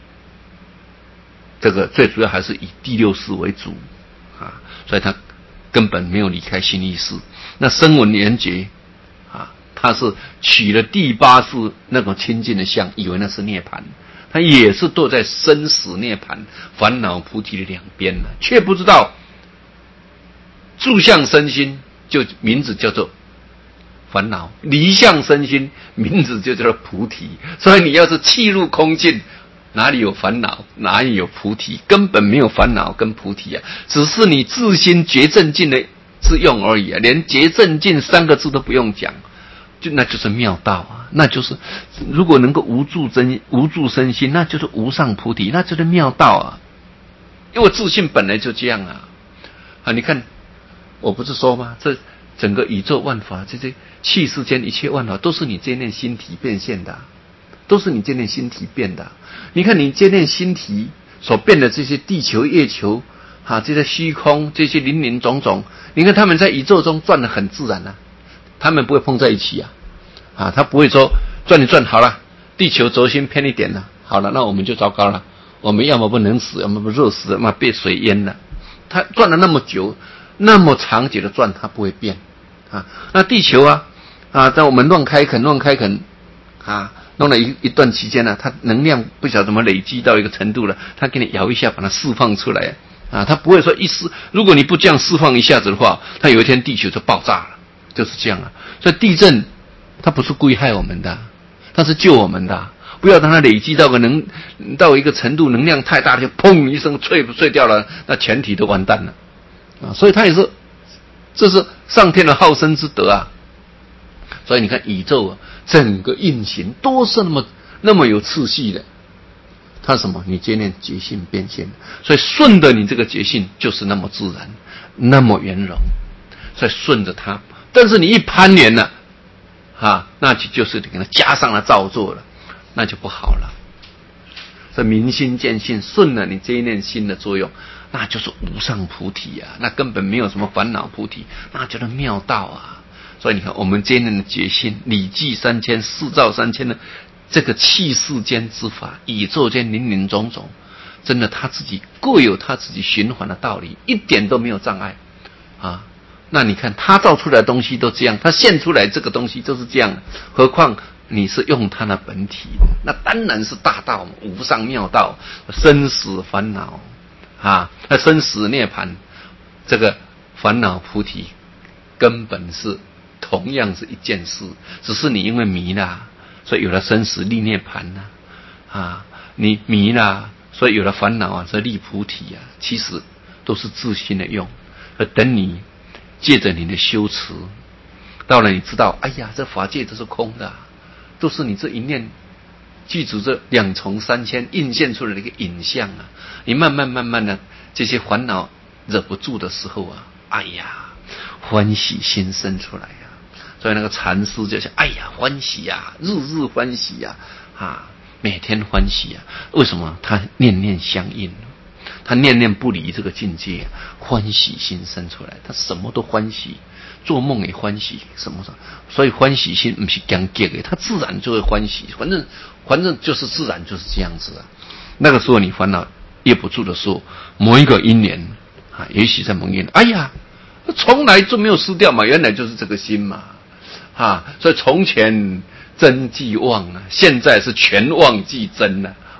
Speaker 1: 这个最主要还是以第六世为主啊，所以他根本没有离开心意识。那声闻缘觉啊，他是取了第八世那种清净的相，以为那是涅槃，他也是堕在生死涅槃、烦恼菩提的两边了，却不知道住相身心就名字叫做烦恼，离相身心名字就叫做菩提。所以你要是弃入空境，哪里有烦恼，哪里有菩提？根本没有烦恼跟菩提啊，只是你自心觉正境的之用而已啊，连觉正境三个字都不用讲，就那就是妙道啊，那就是如果能够无住真无住身心，那就是无上菩提，那就是妙道啊。因为自信本来就这样啊啊！你看，我不是说吗？这整个宇宙万法，这些气世间一切万法，都是你这念心体变现的、啊，都是你这念心体变的、啊。你看你这念心体所变的这些地球、月球啊，这些虚空，这些林林总总，你看他们在宇宙中转得很自然啊，他们不会碰在一起啊，啊，他不会说转一转好了，地球轴心偏一点了，好了，那我们就糟糕了，我们要么不能死，要么不热死，要么被水淹了。它转了那么久，那么长久的转，它不会变啊。那地球啊啊，在我们乱开垦、乱开垦啊。弄了一一段期间呢、啊，它能量不晓得怎么累积到一个程度了，它给你摇一下，把它释放出来啊，它不会说一释，如果你不这样释放一下子的话，它有一天地球就爆炸了，就是这样啊。所以地震它不是故意害我们的，它是救我们的，不要让它累积到个能到一个程度，能量太大就砰一声碎碎掉了，那全体都完蛋了啊。所以它也是，这是上天的好生之德啊。所以你看宇宙啊，整个运行都是那么那么有次序的。它什么？你接念觉性变现，所以顺着你这个觉性就是那么自然，那么圆融，所以顺着它。但是你一攀缘了，啊，那就就是你给它加上了造作了，那就不好了。所以明心见性，顺了你这一念心的作用，那就是无上菩提啊，那根本没有什么烦恼菩提，那叫做妙道啊。所以你看，我们这一念的觉性，礼记三千，四照三千的这个气世间之法，宇宙间林林总总，真的他自己各有他自己循环的道理，一点都没有障碍啊。那你看他造出来的东西都这样，他现出来这个东西都是这样，何况你是用他的本体的，那当然是大道，无上妙道，生死烦恼啊，那生死涅槃，这个烦恼菩提根本是同样是一件事，只是你因为迷啦，所以有了生死立涅槃啦，啊，你迷啦，所以有了烦恼啊，所以立菩提啊，其实都是自心的用。而等你借着你的修持，到了你知道，哎呀，这法界都是空的、啊，都是你这一念具足这两重三千映现出来的一个影像啊。你慢慢慢慢的这些烦恼惹不住的时候啊，哎呀，欢喜心生出来啊。所以那个禅师就想，哎呀，欢喜呀、啊，日日欢喜呀、啊，啊，每天欢喜呀、啊。为什么？他念念相应，他念念不离这个境界、啊，欢喜心生出来，他什么都欢喜，做梦也欢喜，什么的。所以欢喜心不是讲结的，他自然就会欢喜，反正反正就是自然就是这样子啊。那个时候你烦恼憋不住的时候，某一个因缘啊，也许在某一年，哎呀，从来就没有失掉嘛，原来就是这个心嘛。啊，所以从前真即忘啊，现在是全忘即真啊，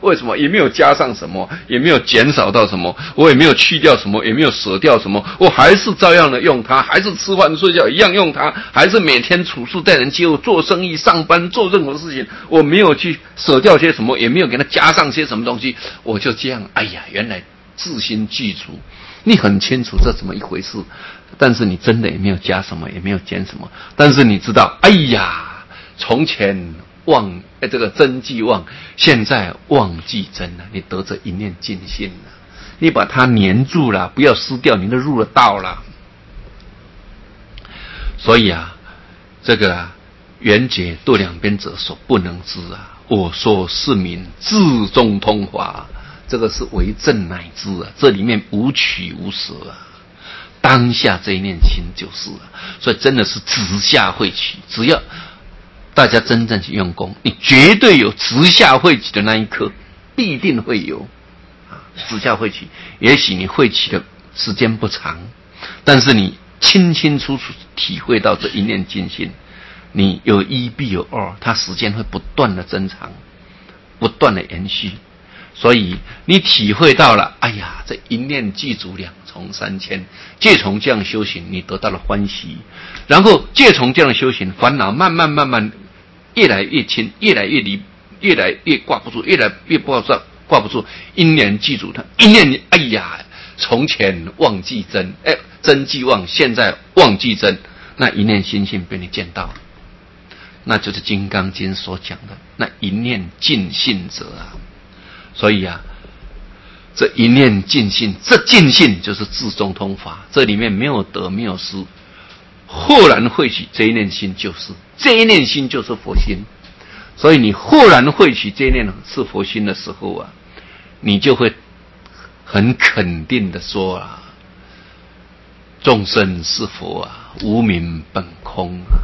Speaker 1: 为什么？也没有加上什么，也没有减少到什么，我也没有去掉什么，也没有舍掉什么，我还是照样的用它，还是吃饭睡觉一样用它，还是每天处事待人接物、做生意、上班做任何事情，我没有去舍掉些什么，也没有给它加上些什么东西，我就这样，哎呀，原来自心具足，你很清楚这怎么一回事，但是你真的也没有加什么，也没有减什么，但是你知道，哎呀，从前忘哎这个真即忘，现在忘即真了，你得着一念尽性了，你把它黏住了，不要失掉，你都入了道了。所以啊，这个啊，缘觉度两边者所不能知啊。我说是名智中通华，这个是为正乃知啊，这里面无取无舍啊。当下这一念心就是了，所以真的是直下慧取，只要大家真正去用功，你绝对有直下慧取的那一刻，必定会有啊，直下慧取。也许你慧取的时间不长，但是你清清楚楚体会到这一念尽性，你有一必有二，它时间会不断的增长，不断的延续。所以你体会到了，哎呀，这一念具足两重三千，借从这样修行，你得到了欢喜，然后借从这样修行，烦恼慢慢慢慢越来越轻，越来越离，越来越挂不住，越来越挂不住，挂不住，一念具足它，一念，哎呀，从前忘即真，哎，真即忘，现在忘即真，那一念心性被你见到了，那就是《金刚经》所讲的那一念尽性者啊。所以啊，这一念尽性，这尽性就是智中通法，这里面没有得没有失，豁然慧取这一念心就是这一念心就是佛心。所以你豁然慧取这一念是佛心的时候啊，你就会很肯定的说啊，众生是佛啊，无明本空啊，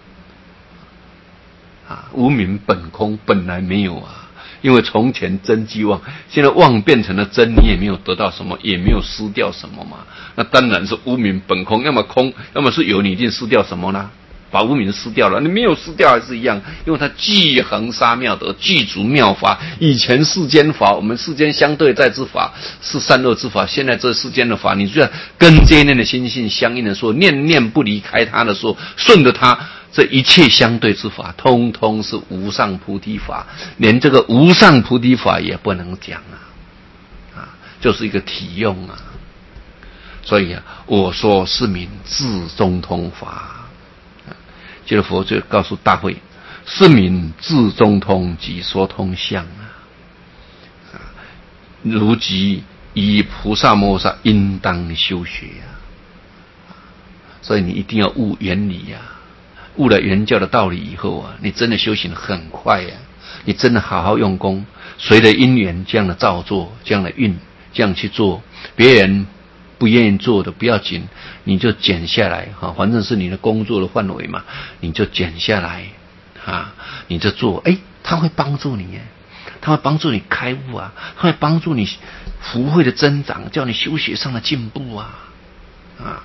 Speaker 1: 啊，无明本空，本来没有啊。因为从前真即忘，现在忘变成了真，你也没有得到什么，也没有失掉什么嘛。那当然是无明本空，要么空，要么是有，你一定失掉什么呢？把无明失掉了，你没有失掉还是一样，因为它具恒沙妙德，具足妙法。以前世间法，我们世间相对在之法是善恶之法，现在这世间的法，你就要跟这一念的心性相应的说，念念不离开它的时候，顺着它。这一切相对之法，通通是无上菩提法，连这个无上菩提法也不能讲啊，啊，就是一个体用啊。所以啊，我说是名智中通法。接着佛就告诉大会，是名智中通即说通相啊，如即以菩萨摩萨应当修学啊。所以你一定要悟原理啊。悟了原教的道理以后啊，你真的修行很快呀、啊！你真的好好用功，随着因缘这样的照做，这样的运，这样去做，别人不愿意做的不要紧，你就减下来哈，反正是你的工作的范围嘛，你就减下来啊，你就做，哎，他会帮助你耶，他会帮助你开悟啊，他会帮助你福慧的增长，叫你修学上的进步啊，啊。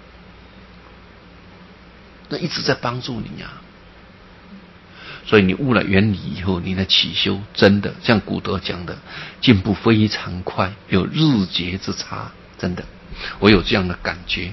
Speaker 1: 那一直在帮助你呀、啊，所以你悟了原理以后，你的起修真的像古德讲的，进步非常快，有日节之差，真的，我有这样的感觉。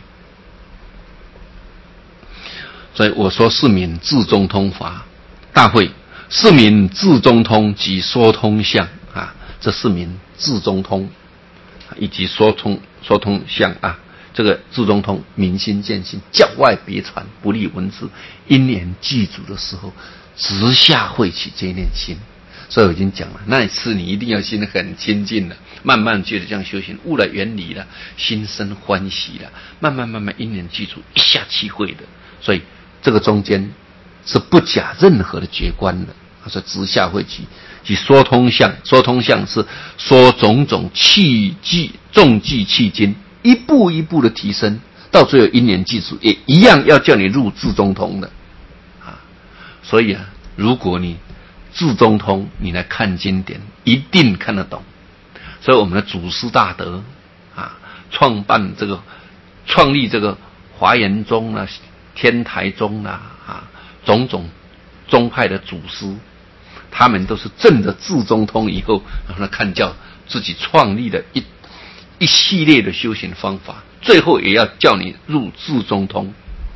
Speaker 1: 所以我说是名智中通法大会，是名智中通及说通相啊，这是名智中通以及说通说通相啊。这个智中通明心见性，教外别传，不立文字，因缘具足的时候，直下慧取这一念心。所以我已经讲了，那一次你一定要心很清净了，慢慢觉得这样修行，悟了原理了，心生欢喜了，慢慢慢慢因缘具足，一下起慧的。所以这个中间是不假任何的觉观的。他说直下慧取，即说通相，说通相是说种种气机重计气经。一步一步的提升，到最后因缘具足，也一样要叫你入智中通的啊。所以啊，如果你智中通，你来看经典，一定看得懂。所以我们的祖师大德啊，创办这个、创立这个华严宗啊、天台宗啊啊，种种宗派的祖师， 他们都是证了智中通以后，然后呢看教自己创立了一一系列的修行方法，最后也要叫你入智中通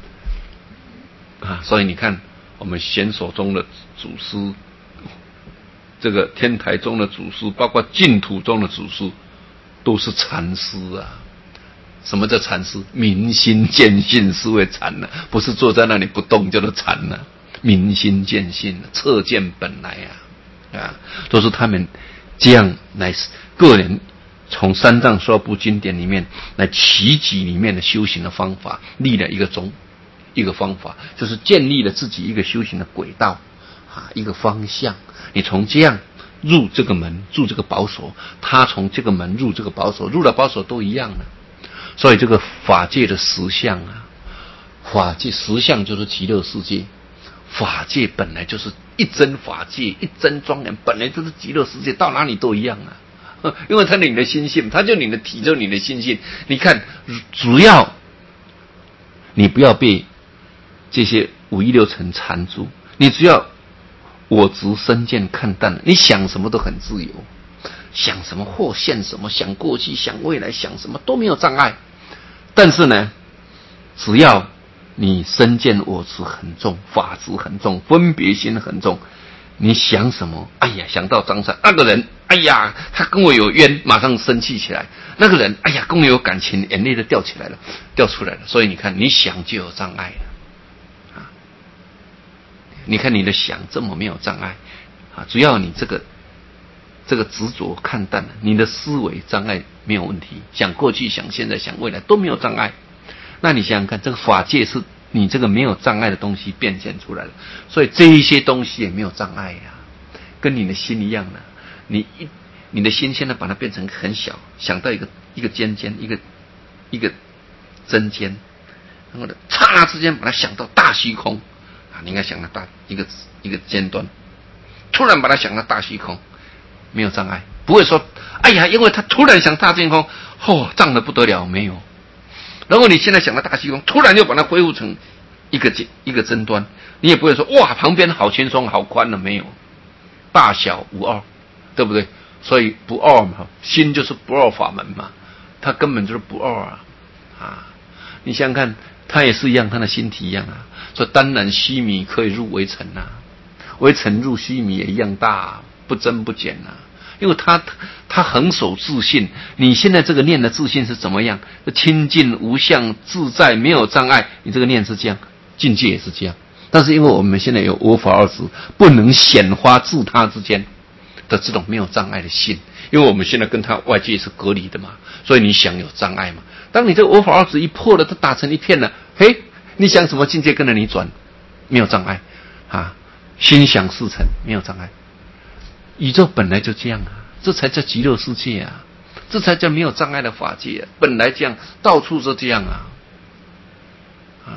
Speaker 1: 啊！所以你看，我们显手中的祖师，这个天台中的祖师，包括净土中的祖师，都是禅师啊。什么叫禅师？明心见性是为禅呢、啊，不是坐在那里不动叫做禅呢、啊。明心见性，彻见本来啊，啊，都是他们这样来个人从三藏十二部经典里面来奇迹里面的修行的方法，立了一个宗，一个方法，就是建立了自己一个修行的轨道啊，一个方向。你从这样入这个门，入这个宝所，他从这个门入这个宝所，入了宝所都一样的。所以这个法界的实相啊，法界实相就是极乐世界，法界本来就是一真法界，一真庄严，本来就是极乐世界，到哪里都一样啊。因为它是你的心性，它就你的体，就你的心性。你看，主要你不要被这些五欲六尘缠住，你只要我执身见看淡了，你想什么都很自由，想什么或现什么，想过去想未来想什么都没有障碍。但是呢，只要你身见我执很重，法执很重，分别心很重，你想什么？哎呀，想到张三那个人，哎呀，他跟我有冤，马上生气起来。那个人，哎呀，跟我有感情，眼泪都掉起来了，掉出来了。所以你看，你想就有障碍了啊！你看你的想这么没有障碍啊，只要你这个这个执着看淡了，你的思维障碍没有问题，想过去、想现在、想未来都没有障碍。那你想想看，这个法界是你这个没有障碍的东西变现出来的，所以这一些东西也没有障碍呀、啊，跟你的心一样的。你一你的心现在把它变成很小，想到一个一个尖尖，一个一个针尖，然后呢，刹那之间把它想到大虚空啊，你应该想到大一个一个尖端，突然把它想到大虚空，没有障碍，不会说，哎呀，因为他突然想大虚空，哦，胀得不得了，没有。然后你现在想到大虚空，突然又把它恢复成一个一个针端，你也不会说哇，旁边好轻松好宽了，没有，大小无二，对不对？所以不二嘛，心就是不二法门嘛，它根本就是不二啊啊！你想想看，它也是一样，它的心体一样啊。所以当然须弥可以入微尘啊，微尘入须弥也一样大、啊，不增不减啊。因为他他恒守自信，你现在这个念的自信是怎么样？清净无相自在，没有障碍。你这个念是这样，境界也是这样。但是因为我们现在有我法二执，不能显发自他之间的这种没有障碍的性，因为我们现在跟他外界是隔离的嘛，所以你想有障碍嘛。当你这个我法二执一破了，它打成一片了，嘿，你想什么境界跟着你转，没有障碍啊，心想事成，没有障碍。宇宙本来就这样啊，这才叫极乐世界啊，这才叫没有障碍的法界啊，本来这样，到处都这样啊，啊，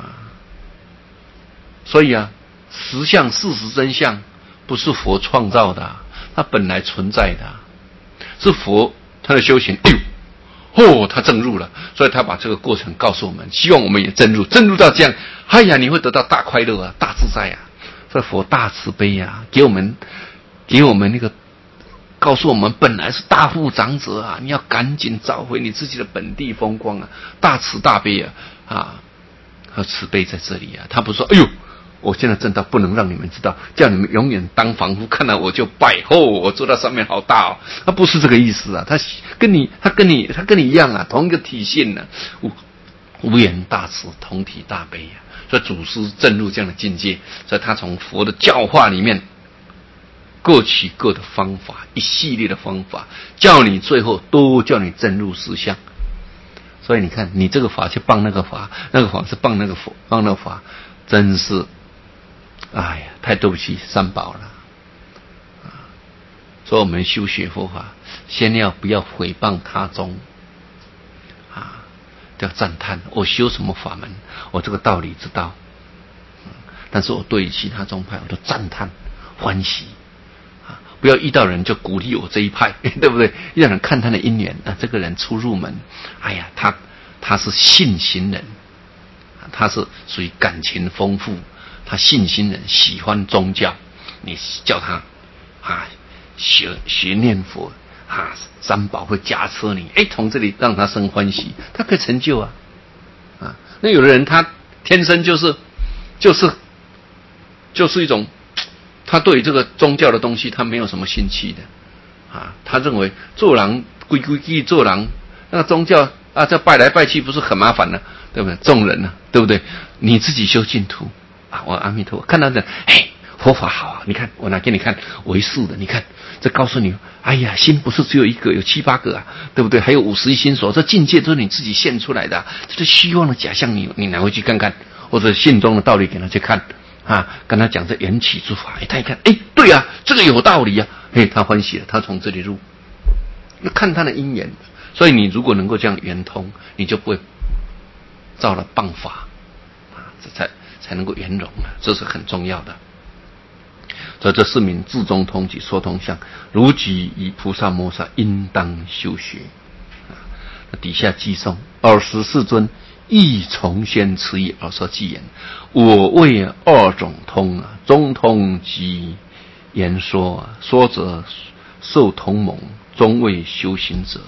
Speaker 1: 所以啊，实相、事实、真相不是佛创造的、啊，它本来存在的、啊，是佛他的修行，哎呦，哦，他证入了，所以他把这个过程告诉我们，希望我们也证入，证入到这样，哎呀，你会得到大快乐啊，大自在啊，所以佛大慈悲啊，给我们。给我们那个告诉我们本来是大富长者啊，你要赶紧找回你自己的本地风光啊，大慈大悲啊啊，和慈悲在这里啊。他不是说哎呦，我现在正道不能让你们知道，叫你们永远当凡夫，看到我就拜，哦，我坐到上面好大哦，他不是这个意思啊，他跟你他跟你他跟你一样啊，同一个体性呢、啊，无无缘大慈，同体大悲啊。所以祖师证入这样的境界，所以他从佛的教化里面。各取各的方法，一系列的方法，叫你最后都叫你证入实相。所以你看，你这个法去傍那个法，那个法是傍那个佛，傍那个法，真是，哎呀，太对不起三宝了。啊，所以我们修学佛法，先要不要诽谤他宗，啊，要赞叹我修什么法门，我这个道理知道，但是我对其他宗派我都赞叹欢喜。不要遇到人就鼓励我这一派，对不对？遇到人看他的因缘啊，这个人初入门，哎呀，他他是信行人，他是属于感情丰富，他信心人，喜欢宗教，你叫他啊，学学念佛啊，三宝会加持你，哎，从这里让他生欢喜，他可以成就啊啊。那有的人他天生就是就是就是一种，他对于这个宗教的东西他没有什么兴趣的啊，他认为做人规规矩做人，那个宗教啊，这拜来拜去不是很麻烦呢、啊，对不对？众人呢、啊，对不对？你自己修净土啊，我阿弥陀佛，看到这，哎，佛法好啊，你看我拿给你看唯识的，你看这告诉你，哎呀，心不是只有一个，有七八个啊，对不对？还有五十一心所，这境界都是你自己现出来的、啊，这是虚妄的假象，你你拿回去看看，或者信中的道理给他去看啊，跟他讲这缘起之法，哎，他一看，哎，对啊，这个有道理啊，哎，他欢喜了，他从这里入，那看他的因缘。所以你如果能够这样圆通，你就不会造了谤法啊，这才才能够圆融啊，这是很重要的。所以这是名智中通及说通相，如即以菩萨摩萨应当修学啊。底下记诵二十四尊亦从先持意而说偈言：我谓二种通啊，中通即言说啊，说者受同盟，中谓修行者。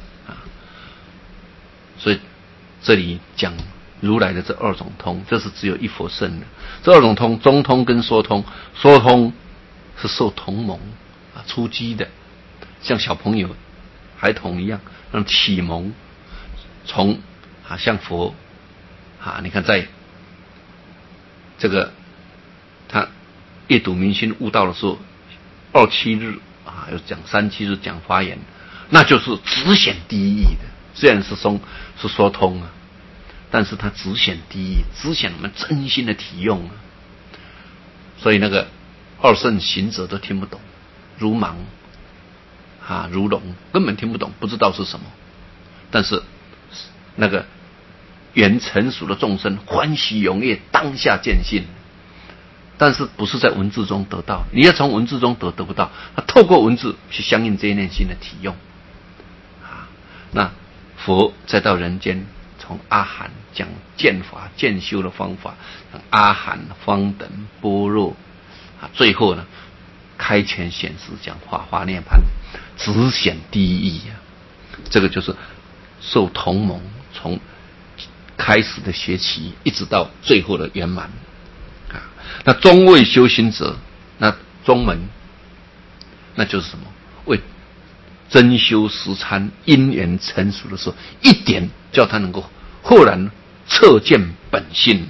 Speaker 1: 所以这里讲如来的这二种通，这是只有一佛圣的。这二种通，中通跟说通，说通是受同盟啊，出击的，像小朋友、孩童一样，让启蒙，从啊像佛啊，你看在这个他夜睹明星悟道的时候，二七日啊，又讲三七日讲华严，那就是只显第一义的。虽然是松是说通啊，但是它只显第一，只显我们真心的体用啊。所以那个二圣行者都听不懂，如盲啊如聋，根本听不懂，不知道是什么。但是那个缘成熟的众生欢喜踊跃，当下见性。但是不是在文字中得到，你要从文字中得得不到，他透过文字去相应这一念心的体用啊。那佛再到人间，从阿含讲见法见修的方法，阿含方等般若啊，最后呢开权显示讲法华涅槃，只显第一义啊。这个就是受同盟，从开始的学习一直到最后的圆满啊。那中位修行者，那中门那就是什么？为真修实参因缘成熟的时候，一点叫他能够豁然彻见本性。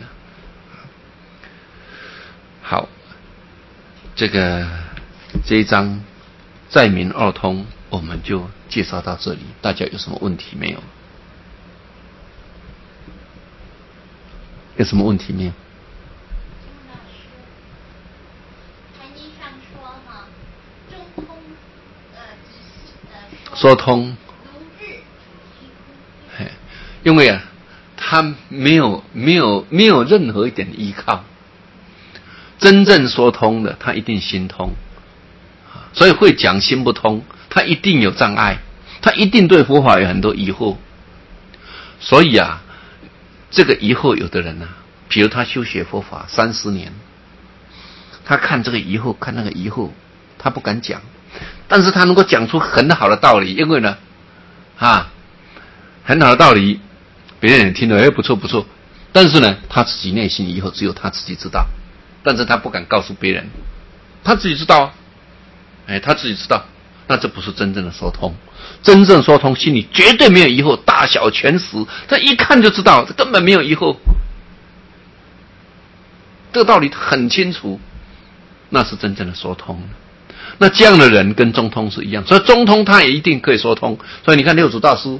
Speaker 1: 好，这个这一章在明二通我们就介绍到这里，大家有什么问题没有？有什么问题没有？说通，因为啊，他没有没有没有任何一点依靠。真正说通的，他一定心通，所以会讲心不通，他一定有障碍，他一定对佛法有很多疑惑。所以啊，这个疑惑有的人啊，比如他修学佛法三十年，他看这个疑惑，看那个疑惑，他不敢讲。但是他能够讲出很好的道理，因为呢，啊，很好的道理，别人也听了，哎，不错不错。但是呢，他自己内心以后只有他自己知道，但是他不敢告诉别人，他自己知道啊，哎，他自己知道，那这不是真正的说通。真正说通，心里绝对没有疑惑，大小全实，他一看就知道，这根本没有疑惑，这个道理很清楚，那是真正的说通。那这样的人跟中通是一样，所以中通他也一定可以说通。所以你看六祖大师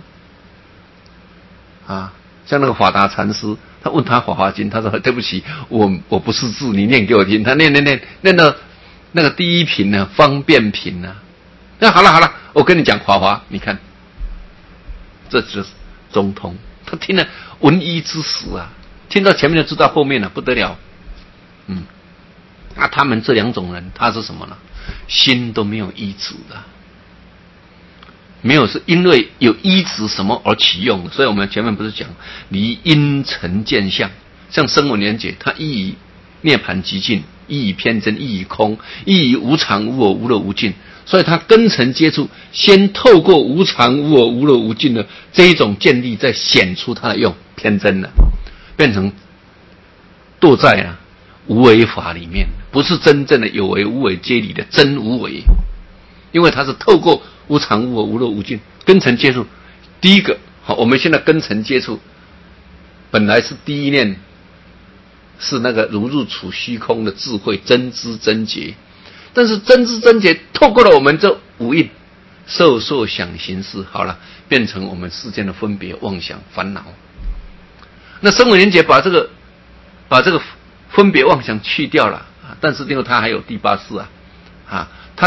Speaker 1: 啊，像那个法达禅师，他问他《法华经》，他说对不起，我我不识字，你念给我听。他念念念念到那个第一品呢，方便品呢，那好了好了，我跟你讲法华，你看这就是中通。他听了闻一之时啊，听到前面就知道后面了，不得了。嗯，那他们这两种人，他是什么呢？心都没有依止的，没有是因为有依止什么而起用的。所以我们前面不是讲离因尘见相，像声闻缘觉，它依于涅槃极境， 亦以偏真，亦以空，亦以无常无我无乐无尽。所以他根尘接触，先透过无常无我无乐无尽的这一种见力，再显出他的用偏真了，变成堕在啊无为法里面，不是真正的有为无为皆理的真无为。因为它是透过无常无我无乐无尽根尘接触。第一个，好，我们现在根尘接触，本来是第一念，是那个如入处虚空的智慧真知真觉。但是真知真觉透过了我们这五蕴受受想行识，好了，变成我们世间的分别妄想烦恼。那声闻缘觉把这个把这个分别妄想去掉了，但是另外它还有第八识啊，啊，